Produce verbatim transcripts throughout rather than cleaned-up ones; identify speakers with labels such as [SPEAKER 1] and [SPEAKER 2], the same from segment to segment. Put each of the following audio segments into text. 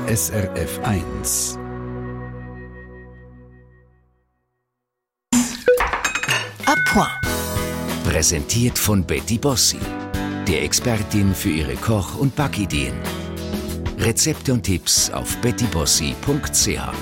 [SPEAKER 1] S R F eins.
[SPEAKER 2] A point.
[SPEAKER 3] Präsentiert von Betty Bossi, der Expertin für ihre Koch- und Backideen. Rezepte und Tipps auf betty bossi punkt c h.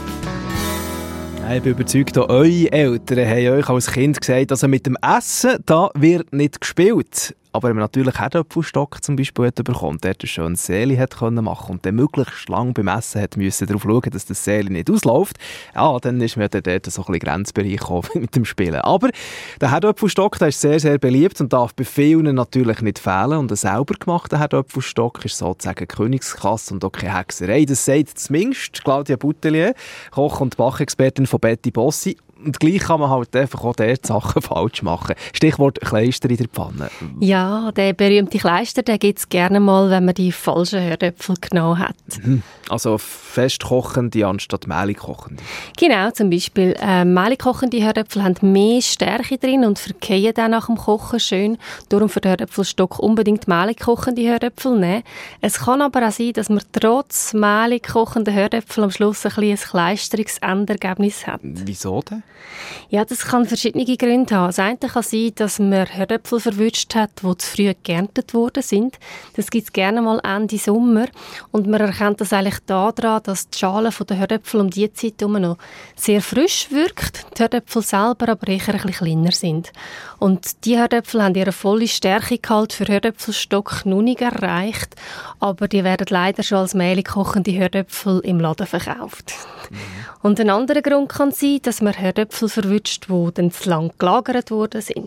[SPEAKER 4] Ich bin überzeugt, auch eure Eltern haben euch als Kind gesagt, also mit dem Essen da wird nicht gespielt. Aber wenn man natürlich Herdöpfelstock zum Beispiel hat bekommen, der ein schönes Säli hat können machen und dann möglichst lang beim Essen hat müssen darauf schauen, dass das Säli nicht ausläuft, ja, dann ist mir dort so ein bisschen Grenzbereich gekommen mit dem Spielen. Aber der Herdöpfelstock, der ist sehr, sehr beliebt und darf bei vielen natürlich nicht fehlen. Und ein selber gemachter Herdöpfelstock ist sozusagen Königsklasse und auch keine Hexerei. Das sagt zumindest Claudia Boutelier, Koch- und Bachexpertin von Betty Bossi. Und gleich kann man halt einfach auch dort Sachen falsch machen. Stichwort Kleister in der Pfanne.
[SPEAKER 5] Ja, der berühmte Kleister, den gibt es gerne mal, wenn man die falschen Herdöpfel genommen hat.
[SPEAKER 4] Also festkochende anstatt mehlig kochende.
[SPEAKER 5] Genau, zum Beispiel äh, mehlig kochende Herdöpfel haben mehr Stärke drin und verkehren dann nach dem Kochen schön. Darum für den Herdöpfelstock unbedingt mehlig kochende Herdöpfel nehmen. Es kann aber auch sein, dass man trotz mehlig kochender Herdöpfel am Schluss ein, ein kleistriges Endergebnis hat.
[SPEAKER 4] Wieso denn?
[SPEAKER 5] Ja, das kann verschiedene Gründe haben. Das eine kann sein, dass man Herdöpfel verwünscht hat, die zu früh geerntet worden sind. Das gibt es gerne mal Ende Sommer. Und man erkennt das eigentlich daran, dass die Schale der Herdöpfel um diese Zeit herum noch sehr frisch wirkt, die Herdöpfel selber aber eher ein bisschen kleiner sind. Und die Herdöpfel haben ihre volle Stärkegehalt für Herdöpfelstock noch nicht erreicht, aber die werden leider schon als mehlig kochende Herdöpfel im Laden verkauft. Mhm. Und ein anderer Grund kann sein, dass man Herdöpfel verwünscht, die dann zu lang gelagert worden sind.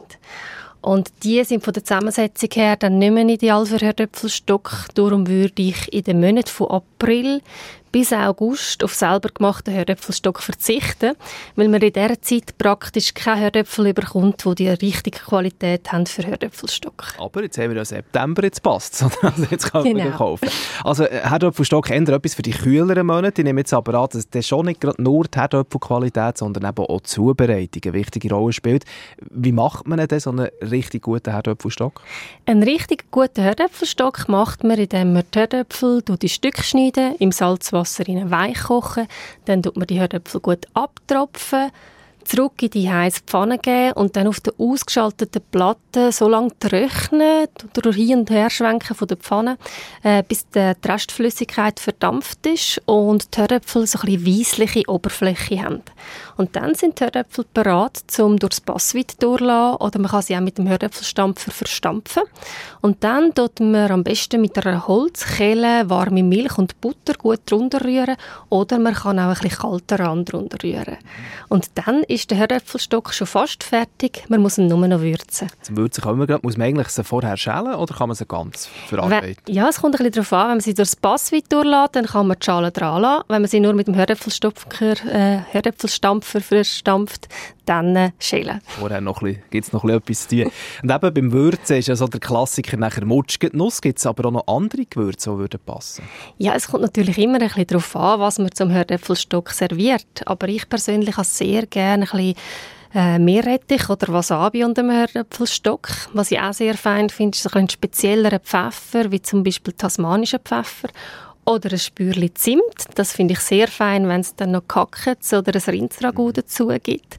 [SPEAKER 5] Und die sind von der Zusammensetzung her dann nicht mehr ideal für Herdöpfelstock. Darum würde ich in den Monaten von April bis August auf selber gemachten Herdöpfelstock verzichten, weil man in dieser Zeit praktisch keine Herdöpfel bekommt, die die richtige Qualität haben für Herdöpfelstock.
[SPEAKER 4] Aber jetzt haben wir ja September, jetzt passt es. Also jetzt kann man
[SPEAKER 5] genau.
[SPEAKER 4] kaufen. Also Herdöpfelstock ändert etwas für die kühleren Monate. Ich nehme jetzt aber an, dass das schon nicht nur die Herdöpfelqualität, sondern eben auch die Zubereitung eine wichtige Rolle spielt. Wie macht man denn so einen richtig guten Herdöpfelstock?
[SPEAKER 5] Einen richtig guten Herdöpfelstock macht man, indem man die Herdöpfel in die Stücke schneiden, im Salzwasser weich kochen, dann tut man die Herdöpfel gut abtropfen, zurück in die heiße Pfanne geben und dann auf der ausgeschalteten Platte so lange trocknen oder hin und her schwenken von der Pfanne, äh, bis die Restflüssigkeit verdampft ist und die Herdöpfel so ein bisschen weissliche Oberfläche haben. Und dann sind die Herdöpfel bereit, um durchs Passweite durchzulassen oder man kann sie auch mit dem Herdöpfelstampfer verstampfen. Und dann tut man am besten mit einer Holzkehle warme Milch und Butter gut drunter rühren oder man kann auch ein bisschen kalten Rand drunter rühren. Und dann ist der Herdöpfelstock schon fast fertig, man muss ihn nur noch würzen.
[SPEAKER 4] Zum Würzen kommen wir gerade. Muss man eigentlich sie vorher schälen oder kann man sie ganz verarbeiten?
[SPEAKER 5] Wenn, ja, es kommt ein bisschen darauf an. Wenn man sie durchs Passweite durchlässt, dann kann man die Schale dran lassen. Wenn man sie nur mit dem Herdöpfelstampfer, äh, Herdöpfelstampfer verstampft, dann äh, schälen.
[SPEAKER 4] Vorher gibt es noch ein bisschen etwas zu tun. Und eben beim Würzen ist ja so der Klassiker nachher Mutschge Nuss. Gibt es aber auch noch andere Gewürze, die würden passen?
[SPEAKER 5] Ja, es kommt natürlich immer ein bisschen darauf an, was man zum Herdöpfelstock serviert. Aber ich persönlich habe sehr gerne ein bisschen äh, Meerrettich oder Wasabi unter dem Herdöpfelstock. Was ich auch sehr fein finde, ist ein spezieller Pfeffer, wie zum Beispiel tasmanischer Pfeffer. Oder ein Spürchen Zimt. Das finde ich sehr fein, wenn es dann noch Kackets oder ein Rindsragout dazu gibt.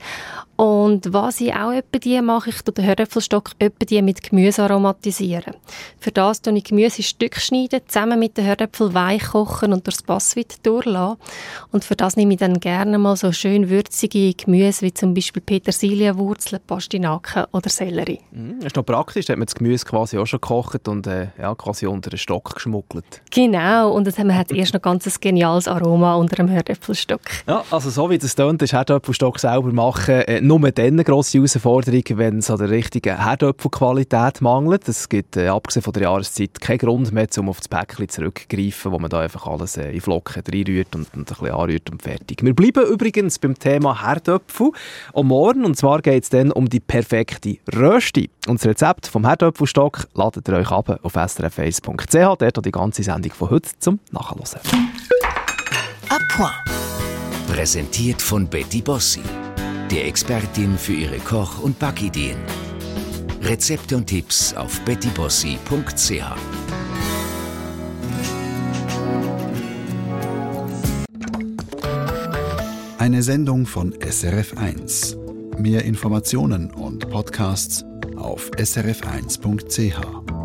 [SPEAKER 5] Und was ich auch etwa die mache, ich tue den Herdöpfelstock etwa die mit Gemüse aromatisieren. Für das tue ich Gemüse in Stücke schneiden, zusammen mit den Herdöpfeln weich kochen und durchs Passweite durchlassen. Und für das nehme ich dann gerne mal so schön würzige Gemüse, wie zum Beispiel Petersilienwurzeln, Pastinaken oder Sellerie.
[SPEAKER 4] Mm, das ist noch praktisch, da hat man das Gemüse quasi auch schon gekocht und äh, ja, quasi unter den Stock geschmuggelt.
[SPEAKER 5] Genau, und dann hat man erst noch ganz ein geniales Aroma unter dem Herdöpfelstock.
[SPEAKER 4] Ja, also so wie das tönt, ist Herdöpfelstock selber machen äh, nur dann eine grosse Herausforderung, wenn es an der richtigen Herdöpfelqualität mangelt. Es gibt äh, abgesehen von der Jahreszeit keinen Grund mehr, um auf das Päckchen zurückzugreifen, wo man da einfach alles äh, in Flocken reinrührt und, und ein bisschen anrührt und fertig. Wir bleiben übrigens beim Thema Herdöpfel und morgen, und zwar geht es dann um die perfekte Rösti. Und das Rezept vom Herdöpfelstock ladet ihr euch ab auf s r f eins punkt c h. Dort auch die ganze Sendung von heute zum Nachhören.
[SPEAKER 2] A point.
[SPEAKER 3] Präsentiert von Betty Bossi, der Expertin für ihre Koch- und Backideen. Rezepte und Tipps auf betty bossi punkt c h.
[SPEAKER 1] Eine Sendung von S R F eins. Mehr Informationen und Podcasts auf s r f eins punkt c h.